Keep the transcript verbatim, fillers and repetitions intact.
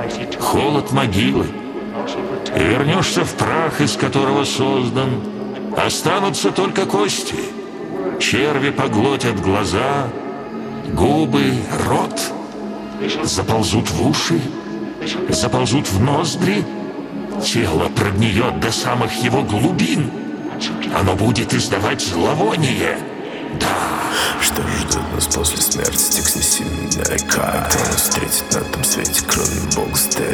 холод могилы. И вернешься в прах, из которого создан. Останутся только кости. Черви поглотят глаза, губы, рот. Заползут в уши, заползут в ноздри. Тело прогниет до самых его глубин. Оно будет издавать зловоние. Да. Что ждет нас после смерти, текст не сильно далека. Кто нас встретит на том свете, кроме Бога,